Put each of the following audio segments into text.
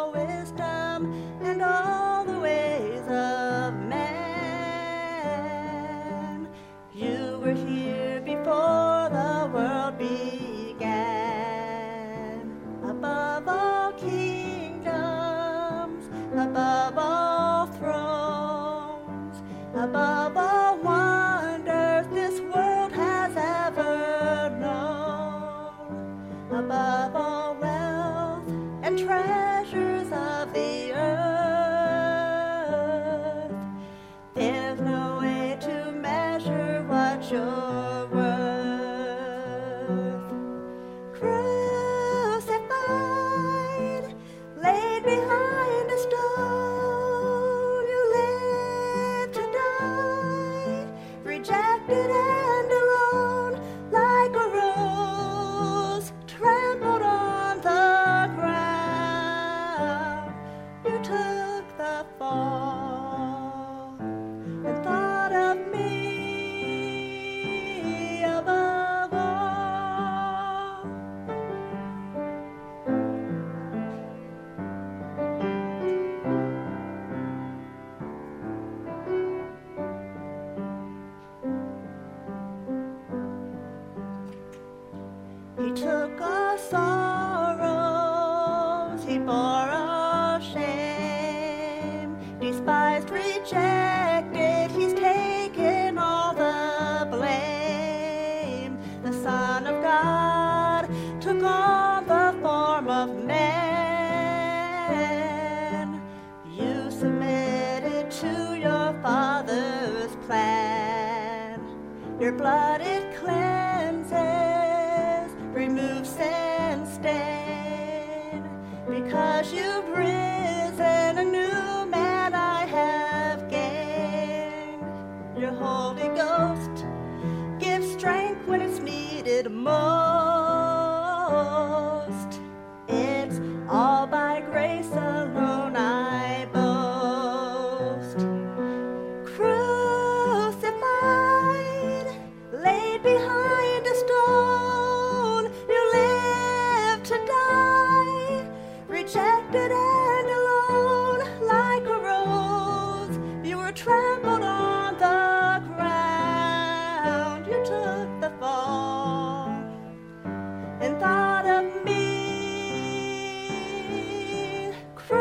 all wisdom and all the ways of man. You were here before the world began. Above all kingdoms, above all thrones, above all wonders this world has ever known, above all wealth and treasures of the earth, there's no way to measure what you're worth. Crucified, laid behind a stone, you lived to die, rejected and alone, like a rose trampled on the ground. You took the fall and thought of me above all. He took our sorrows, he bore our shame, despised, rejected, he's taken all the blame. The Son of God took on the form of man. You submitted to your Father's plan. Your blood, it cleanses, removes sin stain. Because you've risen, a new man I have gained. Your Holy Ghost gives strength when it's needed most. It's all by grace alone I boast. Crucified, laid behind a stone, you lived to die, rejected and alone, like a rose. You were trampled on the ground. You took the fall and thought of me.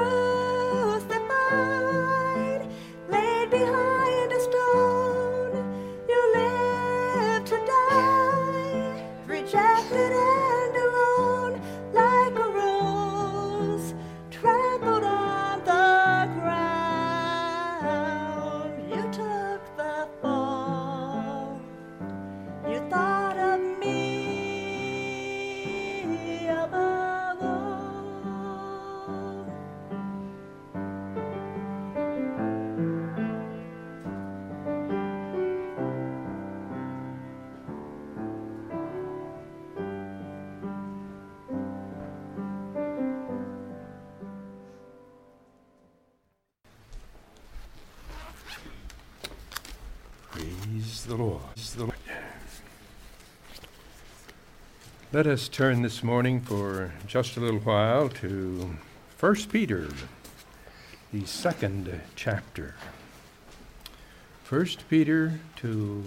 Crucified, laid behind a stone, you lived to die, rejected and alone, like a rose trampled on the ground. You took the fall. You thought of me above all. Praise the Lord. Praise the Lord. Let us turn this morning for just a little while to 1 Peter, the second chapter. 1 Peter 2.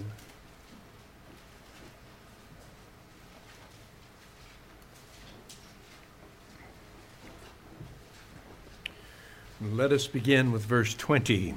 Let us begin with verse 20.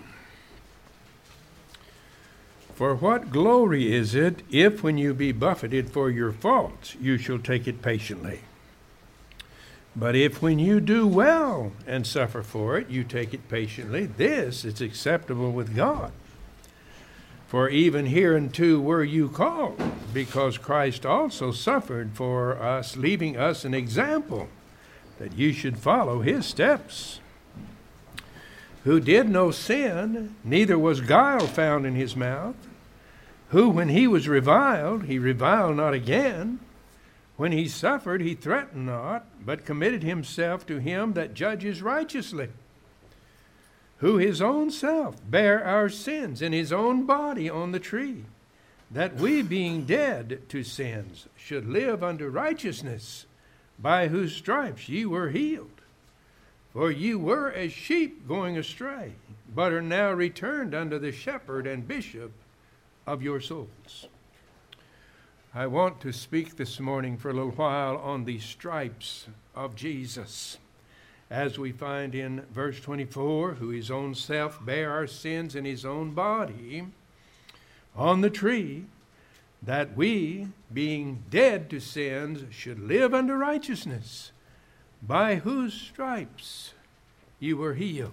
For what glory is it if, when you be buffeted for your faults, you shall take it patiently? But if, when you do well and suffer for it, you take it patiently, this is acceptable with God. For even hereunto were you called, because Christ also suffered for us, leaving us an example, that you should follow his steps. Who did no sin, neither was guile found in his mouth, who, when he was reviled, he reviled not again. When he suffered, he threatened not, but committed himself to him that judges righteously, who his own self bare our sins in his own body on the tree, that we, being dead to sins, should live unto righteousness, by whose stripes ye were healed. For you were as sheep going astray, but are now returned unto the shepherd and bishop of your souls. I want to speak this morning for a little while on the stripes of Jesus. As we find in verse 24, who his own self bare our sins in his own body on the tree, that we, being dead to sins, should live unto righteousness, by whose stripes you were healed.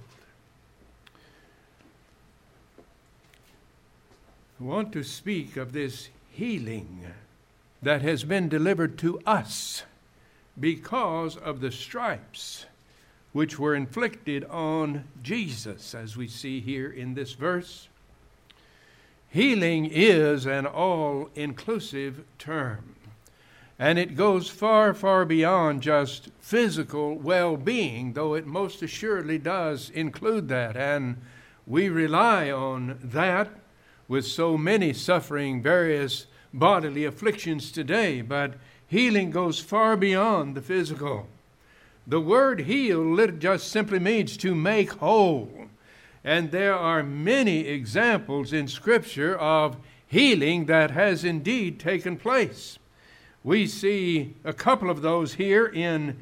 I want to speak of this healing that has been delivered to us because of the stripes which were inflicted on Jesus, as we see here in this verse. Healing is an all-inclusive term, and it goes far, far beyond just physical well-being, though it most assuredly does include that, and we rely on that with so many suffering various bodily afflictions today, but healing goes far beyond the physical. The word heal just simply means to make whole. And there are many examples in Scripture of healing that has indeed taken place. We see a couple of those here in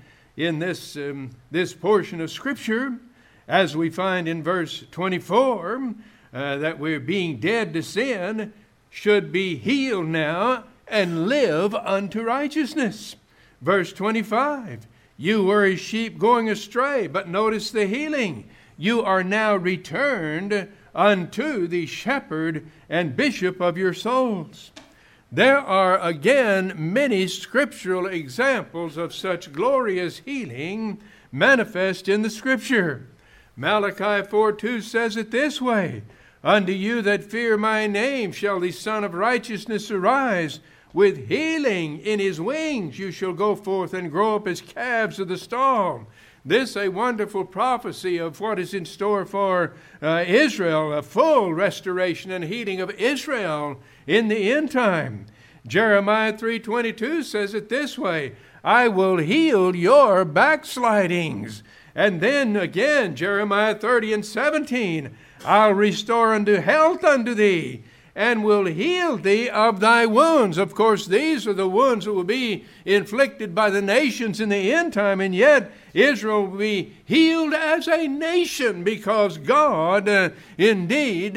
this portion of Scripture, as we find in verse 24, that we're being dead to sin, should be healed now and live unto righteousness. Verse 25, you were as sheep going astray, but notice the healing. You are now returned unto the shepherd and bishop of your souls. There are again many scriptural examples of such glorious healing manifest in the Scripture. Malachi 4:2 says it this way, unto you that fear my name shall the Son of Righteousness arise. With healing in his wings you shall go forth and grow up as calves of the stall. This a wonderful prophecy of what is in store for Israel, a full restoration and healing of Israel in the end time. Jeremiah 3:22 says it this way, I will heal your backslidings. And then again, Jeremiah 30:17, I'll restore unto health unto thee, and will heal thee of thy wounds. Of course, these are the wounds that will be inflicted by the nations in the end time, and yet Israel will be healed as a nation because God indeed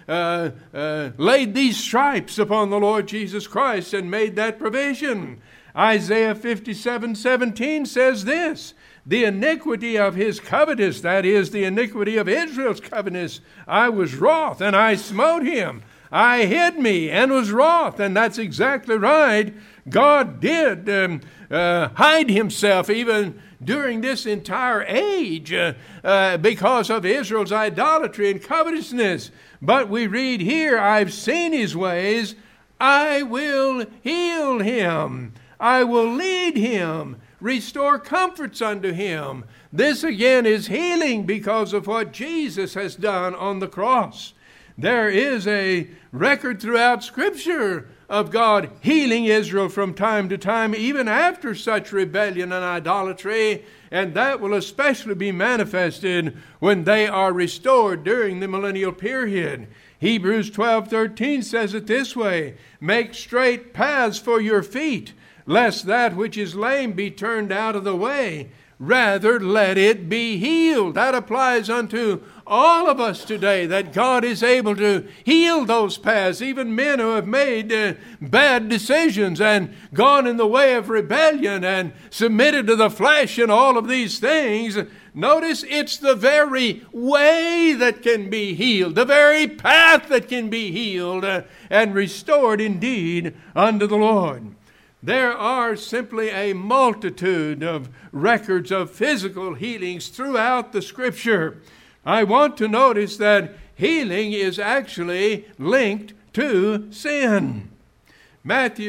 laid these stripes upon the Lord Jesus Christ and made that provision. Isaiah 57:17 says this, the iniquity of his covetous, that is, the iniquity of Israel's covetous, I was wroth and I smote him. I hid me and was wroth. And that's exactly right. God did hide himself even during this entire age because of Israel's idolatry and covetousness. But we read here, I've seen his ways. I will heal him. I will lead him. Restore comforts unto him. This again is healing because of what Jesus has done on the cross. There is a record throughout Scripture of God healing Israel from time to time, even after such rebellion and idolatry, and that will especially be manifested when they are restored during the millennial period. Hebrews 12:13 says it this way, make straight paths for your feet, lest that which is lame be turned out of the way. Rather, let it be healed. That applies unto all of us today, that God is able to heal those paths, even men who have made bad decisions and gone in the way of rebellion and submitted to the flesh and all of these things. Notice it's the very way that can be healed, the very path that can be healed and restored indeed unto the Lord. There are simply a multitude of records of physical healings throughout the Scripture. I want to notice that healing is actually linked to sin. Mark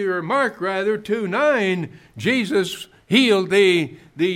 2:9, Jesus healed the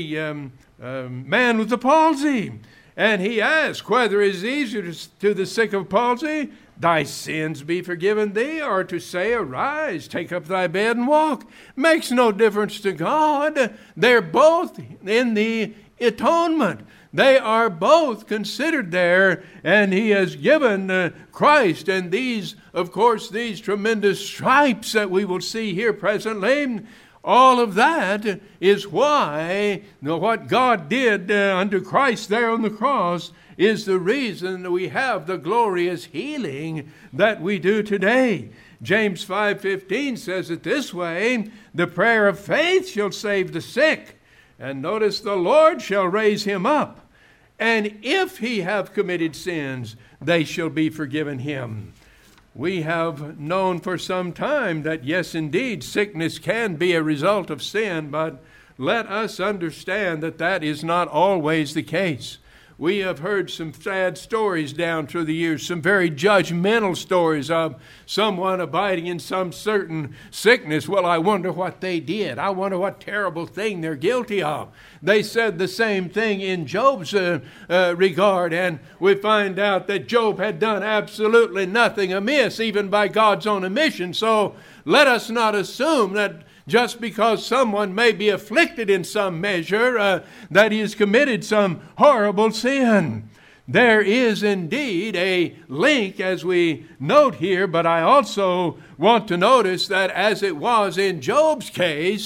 man with the palsy. And he asked whether it is easier to the sick of palsy, thy sins be forgiven thee, or to say, arise, take up thy bed and walk. Makes no difference to God. They're both in the atonement. They are both considered there, and he has given Christ. And these, of course, these tremendous stripes that we will see here presently, all of that is why what God did unto Christ there on the cross is the reason that we have the glorious healing that we do today. James 5:15 says it this way, the prayer of faith shall save the sick. And notice, the Lord shall raise him up. And if he have committed sins, they shall be forgiven him. We have known for some time that, yes, indeed, sickness can be a result of sin, but let us understand that that is not always the case. We have heard some sad stories down through the years, some very judgmental stories of someone abiding in some certain sickness. Well, I wonder what they did. I wonder what terrible thing they're guilty of. They said the same thing in Job's regard, and we find out that Job had done absolutely nothing amiss, even by God's own admission. So let us not assume that just because someone may be afflicted in some measure, that he has committed some horrible sin. There is indeed a link, as we note here, but I also want to notice that as it was in Job's case,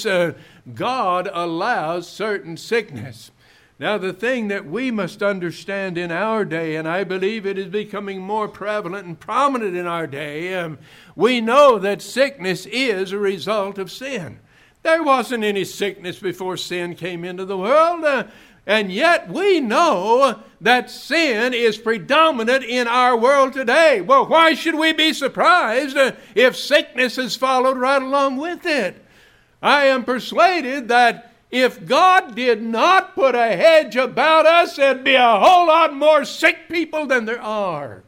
God allows certain sickness. Now, the thing that we must understand in our day, and I believe it is becoming more prevalent and prominent in our day, we know that sickness is a result of sin. There wasn't any sickness before sin came into the world, and yet we know that sin is predominant in our world today. Well, why should we be surprised if sickness is followed right along with it? I am persuaded that if God did not put a hedge about us, there'd be a whole lot more sick people than there are.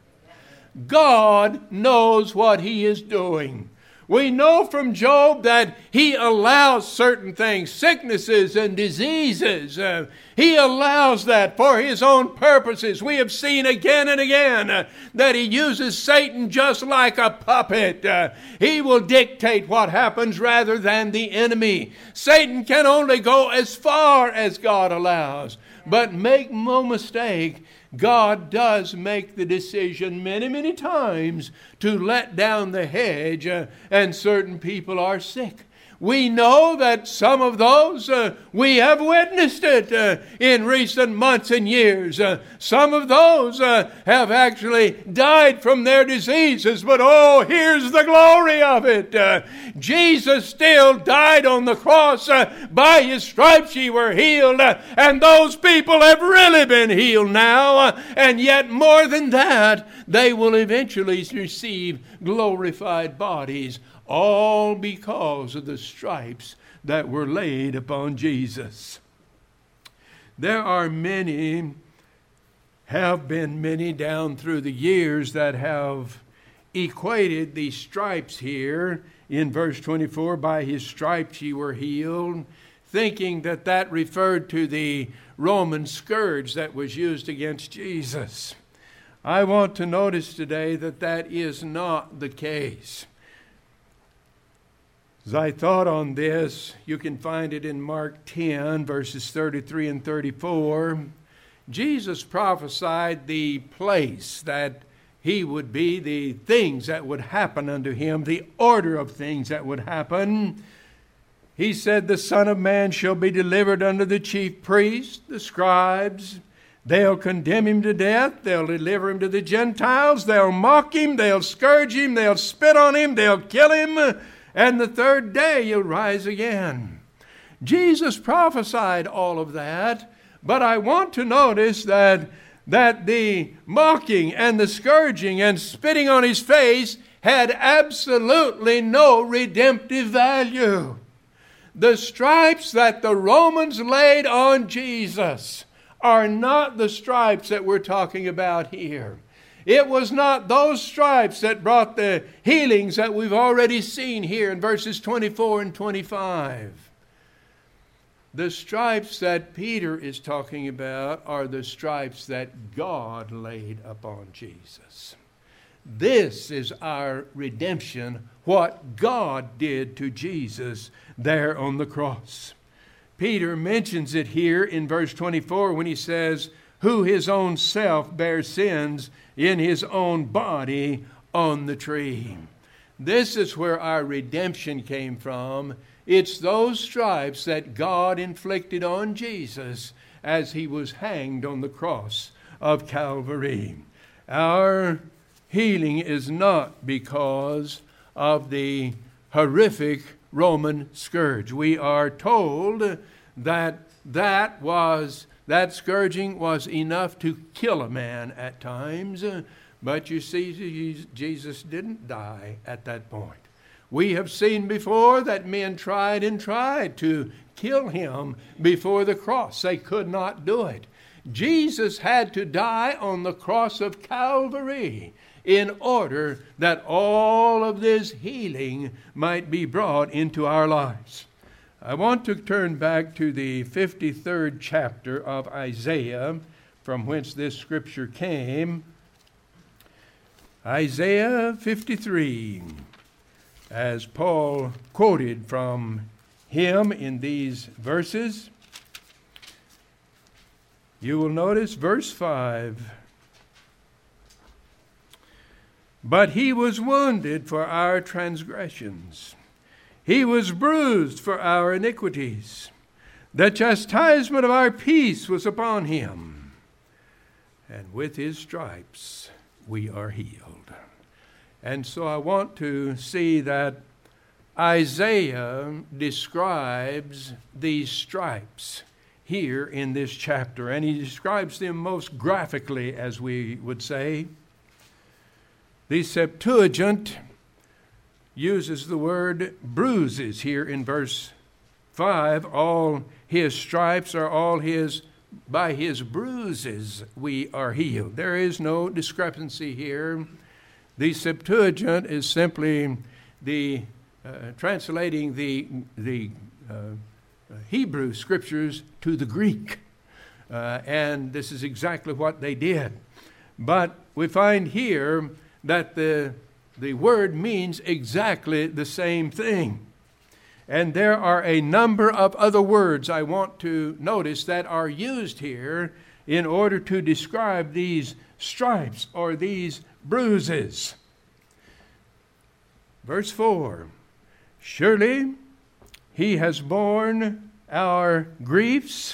God knows what he is doing. We know from Job that he allows certain things, sicknesses and diseases. He allows that for his own purposes. We have seen again and again that he uses Satan just like a puppet. He will dictate what happens rather than the enemy. Satan can only go as far as God allows. But make no mistake, God does make the decision many, many times to let down the hedge, and certain people are sick. We know that some of those, we have witnessed it in recent months and years. Some of those have actually died from their diseases, but oh, here's the glory of it. Jesus still died on the cross. By his stripes ye were healed, and those people have really been healed now, and yet more than that, they will eventually receive glorified bodies, all because of the stripes that were laid upon Jesus. There are many, have been many down through the years that have equated these stripes here in verse 24, by his stripes ye were healed, thinking that that referred to the Roman scourge that was used against Jesus. I want to notice today that that is not the case. As I thought on this, you can find it in Mark 10, verses 33 and 34. Jesus prophesied the place that he would be, the things that would happen unto him, the order of things that would happen. He said, the Son of Man shall be delivered unto the chief priests, the scribes. They'll condemn him to death. They'll deliver him to the Gentiles. They'll mock him. They'll scourge him. They'll spit on him. They'll kill him. And the third day he'll rise again. Jesus prophesied all of that. But I want to notice that the mocking and the scourging and spitting on his face had absolutely no redemptive value. The stripes that the Romans laid on Jesus are not the stripes that we're talking about here. It was not those stripes that brought the healings that we've already seen here in verses 24 and 25. The stripes that Peter is talking about are the stripes that God laid upon Jesus. This is our redemption, what God did to Jesus there on the cross. Peter mentions it here in verse 24 when he says, who his own self bare sins in his own body on the tree. This is where our redemption came from. It's those stripes that God inflicted on Jesus as he was hanged on the cross of Calvary. Our healing is not because of the horrific Roman scourge. We are told that that scourging was enough to kill a man at times, but you see, Jesus didn't die at that point. We have seen before that men tried and tried to kill him before the cross. They could not do it. Jesus had to die on the cross of Calvary in order that all of this healing might be brought into our lives. I want to turn back to the 53rd chapter of Isaiah, from whence this scripture came. Isaiah 53, as Paul quoted from him in these verses. You will notice verse 5. But he was wounded for our transgressions. He was bruised for our iniquities. The chastisement of our peace was upon him. And with his stripes we are healed. And so I want to see that Isaiah describes these stripes here in this chapter, and he describes them most graphically, as we would say. The Septuagint uses the word bruises here in verse 5. All his stripes are all his, by his bruises we are healed. There is no discrepancy here. The Septuagint is simply the translating the Hebrew scriptures to the Greek. And this is exactly what they did. But we find here that the word means exactly the same thing. And there are a number of other words I want to notice that are used here in order to describe these stripes or these bruises. Verse 4, surely he has borne our griefs.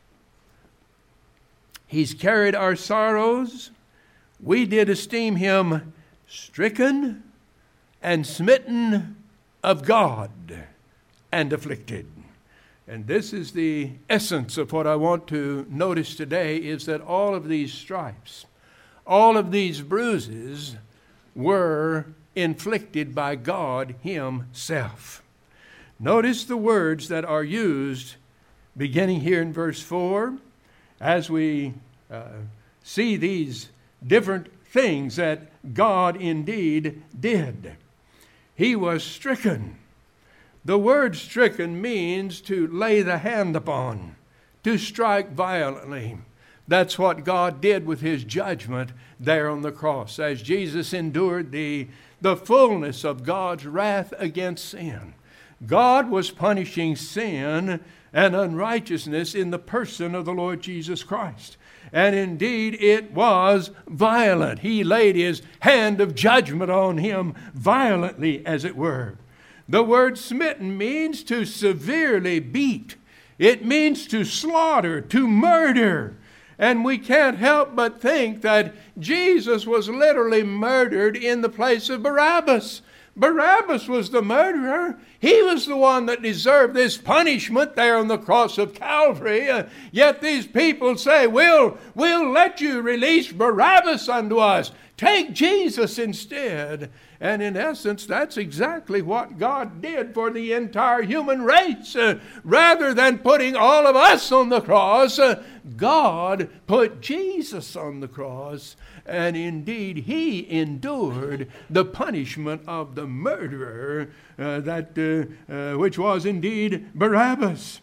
He's carried our sorrows. We did esteem him stricken and smitten of God and afflicted. And this is the essence of what I want to notice today, is that all of these stripes, all of these bruises were inflicted by God himself. Notice the words that are used beginning here in verse 4 as we see these different things that God indeed did. He was stricken. The word stricken means to lay the hand upon, to strike violently. That's what God did with his judgment there on the cross, as Jesus endured the fullness of God's wrath against sin. God was punishing sin and unrighteousness in the person of the Lord Jesus Christ. And indeed it was violent. He laid his hand of judgment on him violently, as it were. The word smitten means to severely beat. It means to slaughter, to murder. And we can't help but think that Jesus was literally murdered in the place of Barabbas. Barabbas was the murderer. He was the one that deserved this punishment there on the cross of Calvary. Yet these people say, we'll let you release Barabbas unto us. Take Jesus instead. And in essence, that's exactly what God did for the entire human race. Rather than putting all of us on the cross, God put Jesus on the cross. And indeed, he endured the punishment of the murderer, which was indeed Barabbas.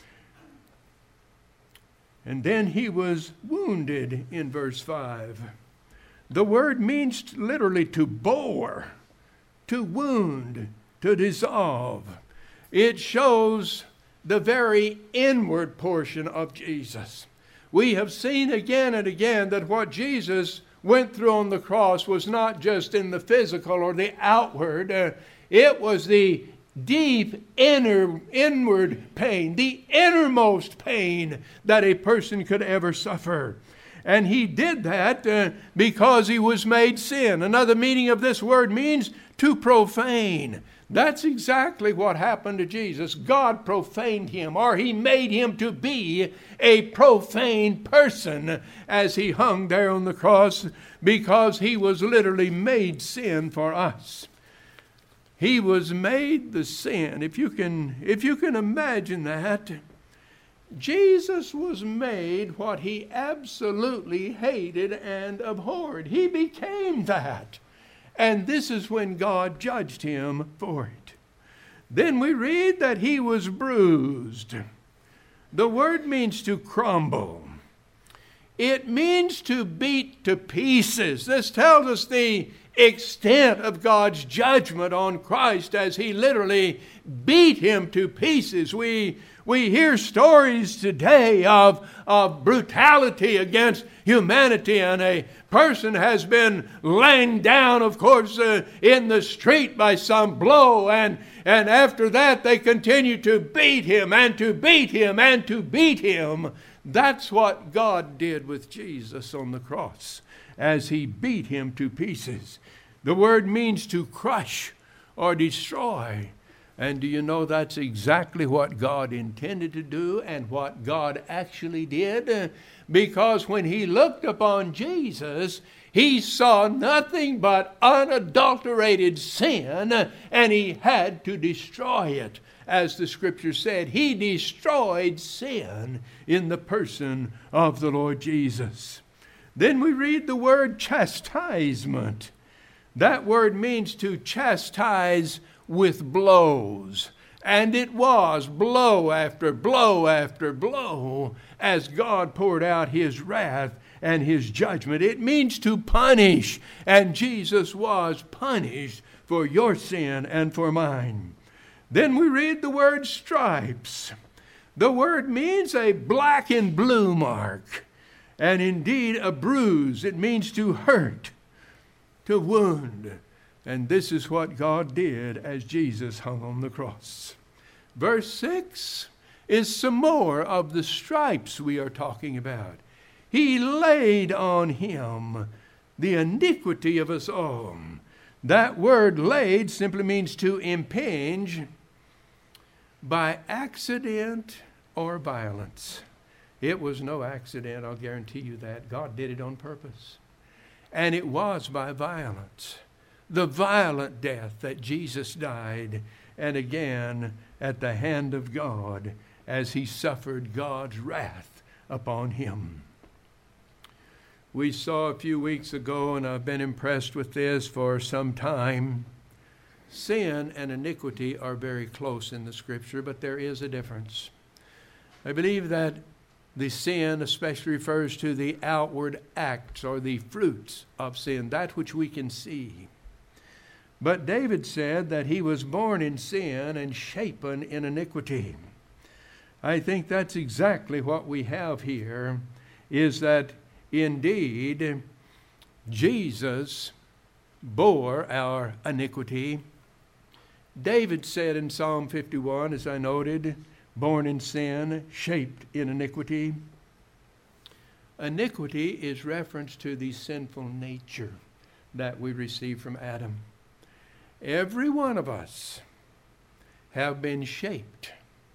And then he was wounded in verse 5. The word means literally to bore, to wound, to dissolve. It shows the very inward portion of Jesus. we have seen again and again that what Jesus went through on the cross was not just in the physical or the outward. It was the deep inward pain, the innermost pain that a person could ever suffer. And he did that because he was made sin. Another meaning of this word means to profane. That's exactly what happened to Jesus. God profaned him, or he made him to be a profane person as he hung there on the cross, because he was literally made sin for us. He was made the sin. If you can imagine that, Jesus was made what he absolutely hated and abhorred. He became that. And this is when God judged him for it. Then we read that he was bruised. The word means to crumble. It means to beat to pieces. This tells us the extent of God's judgment on Christ as he literally beat him to pieces. We hear stories today of brutality against humanity, and a person has been laid down, of course, in the street by some blow, and after that they continue to beat him and to beat him and to beat him. That's what God did with Jesus on the cross as he beat him to pieces. The word means to crush or destroy. And do you know that's exactly what God intended to do and what God actually did? Because when he looked upon Jesus, he saw nothing but unadulterated sin, and he had to destroy it. As the scripture said, he destroyed sin in the person of the Lord Jesus. Then we read the word chastisement. That word means to chastise with blows. And it was blow after blow after blow as God poured out his wrath and his judgment. It means to punish. And Jesus was punished for your sin and for mine. Then we read the word stripes. The word means a black and blue mark. And indeed a bruise. It means to hurt, to wound. And this is what God did as Jesus hung on the cross. Verse 6 is some more of the stripes we are talking about. He laid on him the iniquity of us all. That word laid simply means to impinge by accident or violence. It was no accident, I'll guarantee you that. God did it on purpose. And it was by violence. The violent death that Jesus died, and again at the hand of God as he suffered God's wrath upon him. We saw a few weeks ago, and I've been impressed with this for some time, sin and iniquity are very close in the scripture, but there is a difference. I believe that the sin especially refers to the outward acts or the fruits of sin, that which we can see. But David said that he was born in sin and shapen in iniquity. I think that's exactly what we have here, is that indeed Jesus bore our iniquity. David said in Psalm 51, as I noted, born in sin, shaped in iniquity. Iniquity is reference to the sinful nature that we receive from Adam. Every one of us have been shaped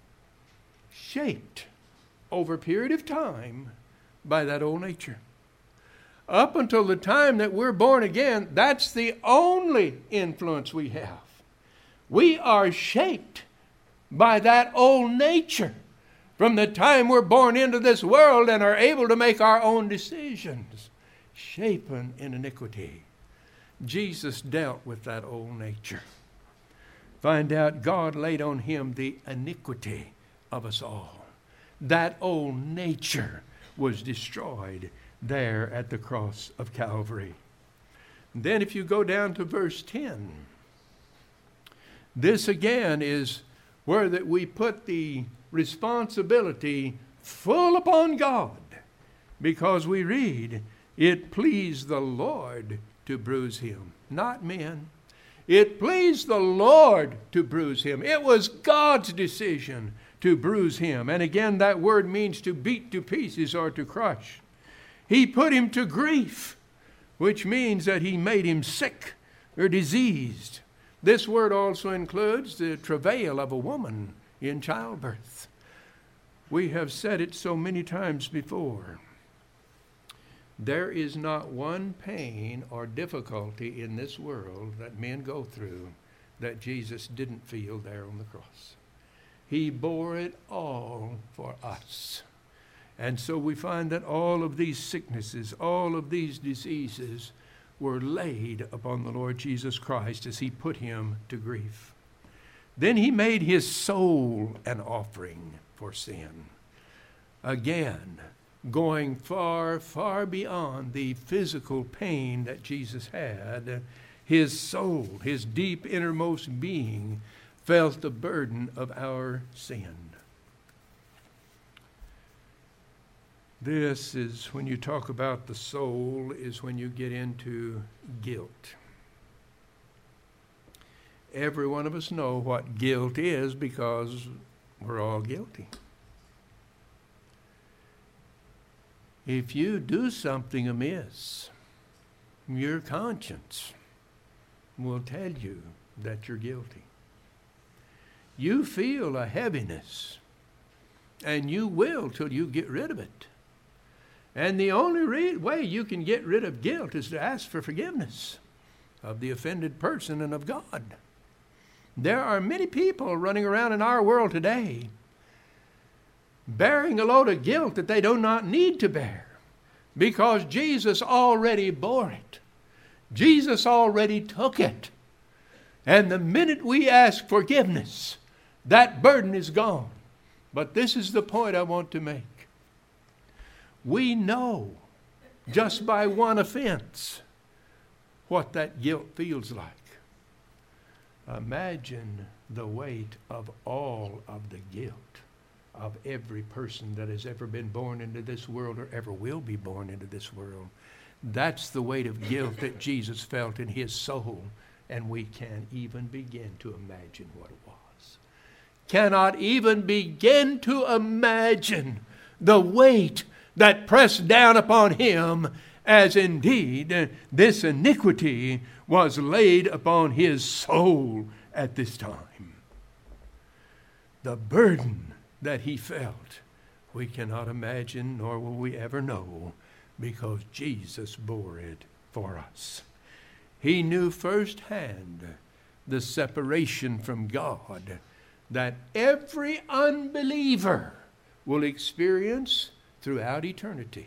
over a period of time by that old nature. Up until the time that we're born again, that's the only influence we have. We are shaped by that old nature from the time we're born into this world and are able to make our own decisions. Shapen in iniquity. Jesus dealt with that old nature. Find out God laid on him the iniquity of us all. That old nature was destroyed there at the cross of Calvary. And then if you go down to verse 10, this again is where that we put the responsibility full upon God. because we read, it pleased the Lord to bruise him, not men. It pleased the Lord to bruise him. It was God's decision to bruise him. And again, that word means to beat to pieces or to crush. He put him to grief, which means that he made him sick or diseased. This word also includes the travail of a woman in childbirth. We have said it so many times before. There is not one pain or difficulty in this world that men go through that Jesus didn't feel there on the cross. He bore it all for us. And so we find that all of these sicknesses, all of these diseases were laid upon the Lord Jesus Christ as he put him to grief. Then he made his soul an offering for sin. Again, going far, far beyond the physical pain that Jesus had, his soul, his deep innermost being, felt the burden of our sin. This is, when you talk about the soul, is when you get into guilt. Every one of us know what guilt is because we're all guilty. If you do something amiss, your conscience will tell you that you're guilty. You feel a heaviness, and you will till you get rid of it. And the only way you can get rid of guilt is to ask for forgiveness of the offended person and of God. There are many people running around in our world today bearing a load of guilt that they do not need to bear because Jesus already bore it. Jesus already took it. And the minute we ask forgiveness, that burden is gone. But this is the point I want to make. We know just by one offense what that guilt feels like. Imagine the weight of all of the guilt of every person that has ever been born into this world or ever will be born into this world. That's the weight of guilt that Jesus felt in his soul, and we can't even begin to imagine what it was. Cannot even begin to imagine the weight that pressed down upon him, as indeed this iniquity was laid upon his soul at this time. The burden that he felt, we cannot imagine, nor will we ever know, because Jesus bore it for us. He knew firsthand the separation from God that every unbeliever will experience throughout eternity.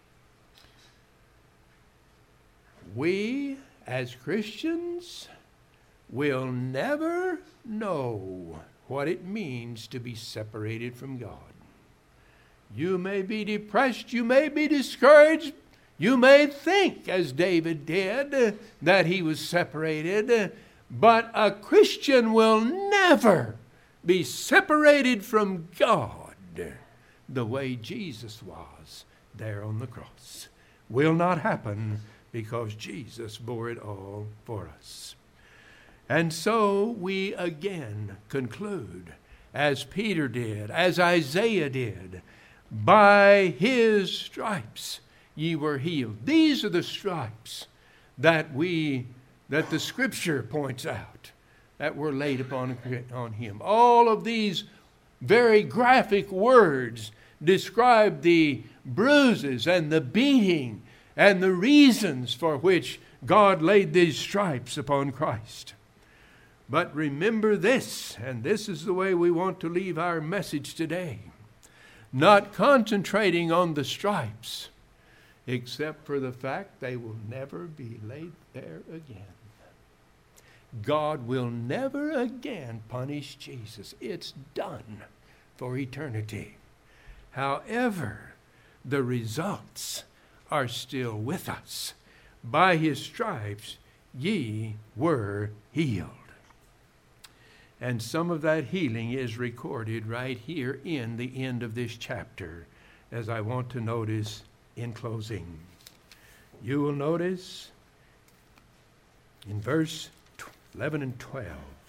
We, as Christians, will never know what it means to be separated from God. You may be depressed, you may be discouraged, you may think, as David did, that he was separated, but a Christian will never be separated from God the way Jesus was there on the cross. Will not happen because Jesus bore it all for us. And so we again conclude, as Peter did, as Isaiah did, by his stripes ye were healed. These are the stripes that the Scripture points out that were laid upon him. All of these very graphic words describe the bruises and the beating and the reasons for which God laid these stripes upon Christ. But remember this, and this is the way we want to leave our message today, not concentrating on the stripes, except for the fact they will never be laid there again. God will never again punish Jesus. It's done for eternity. However, the results are still with us. By his stripes ye were healed. And some of that healing is recorded right here in the end of this chapter, as I want to notice in closing. You will notice in verse 11 and 12.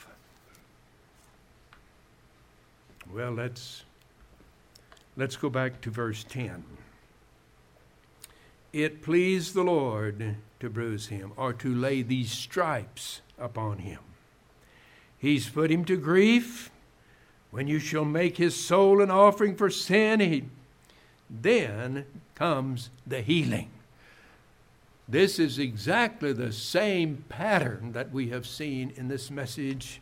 Well, let's go back to verse 10. It pleased the Lord to bruise him, or to lay these stripes upon him. He's put him to grief. When you shall make his soul an offering for sin, then comes the healing. This is exactly the same pattern that we have seen in this message.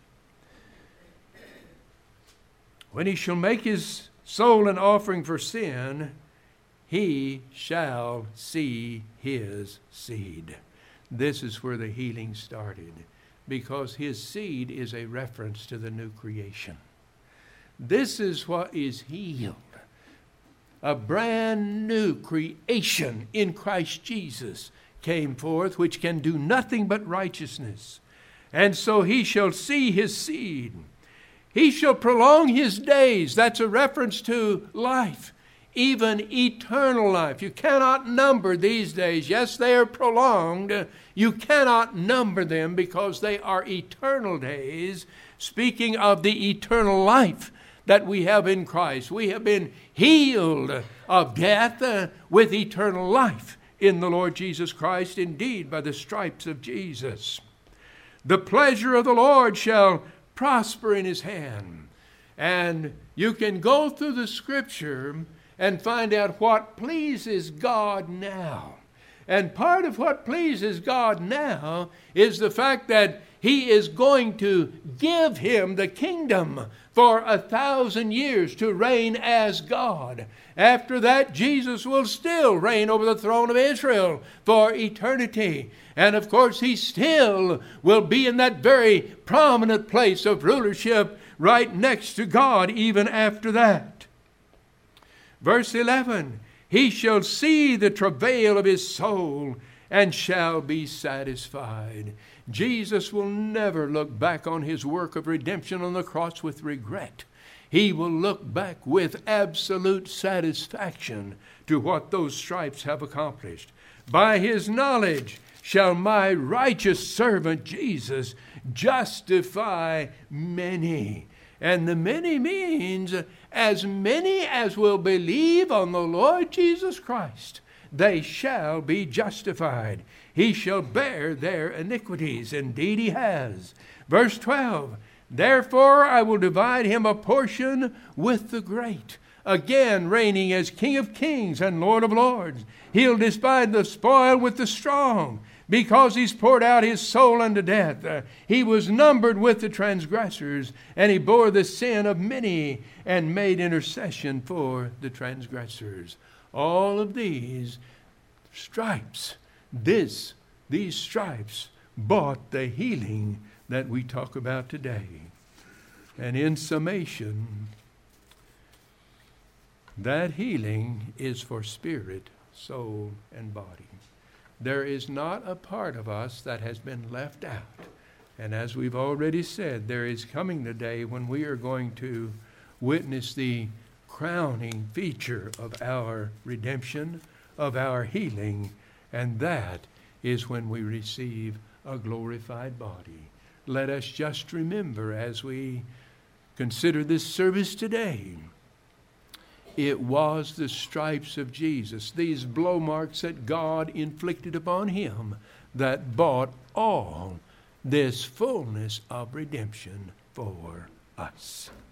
When he shall make his soul an offering for sin, he shall see his seed. This is where the healing started, because his seed is a reference to the new creation. This is what is healed. A brand new creation in Christ Jesus came forth, which can do nothing but righteousness. And so he shall see his seed. He shall prolong his days. That's a reference to life, even eternal life. You cannot number these days. Yes, they are prolonged. You cannot number them because they are eternal days, speaking of the eternal life that we have in Christ. We have been healed of death with eternal life in the Lord Jesus Christ, indeed, by the stripes of Jesus. The pleasure of the Lord shall prosper in his hand. And you can go through the Scripture and find out what pleases God now. And part of what pleases God now is the fact that he is going to give him the kingdom for 1,000 years to reign as God. After that, Jesus will still reign over the throne of Israel for eternity. And of course, he still will be in that very prominent place of rulership right next to God even after that. Verse 11, he shall see the travail of his soul and shall be satisfied. Jesus will never look back on his work of redemption on the cross with regret. He will look back with absolute satisfaction to what those stripes have accomplished. By his knowledge shall my righteous servant Jesus justify many. And the many means as many as will believe on the Lord Jesus Christ. They shall be justified. He shall bear their iniquities. Indeed he has. Verse 12, therefore I will divide him a portion with the great. Again reigning as King of kings and Lord of lords. He'll divide the spoil with the strong, because he's poured out his soul unto death. He was numbered with the transgressors, and he bore the sin of many and made intercession for the transgressors. All of these stripes, these stripes bought the healing that we talk about today. And in summation, that healing is for spirit, soul, and body. There is not a part of us that has been left out. And as we've already said, there is coming the day when we are going to witness the crowning feature of our redemption, of our healing, and that is when we receive a glorified body. Let us just remember as we consider this service today, it was the stripes of Jesus, these blow marks that God inflicted upon him, that bought all this fullness of redemption for us.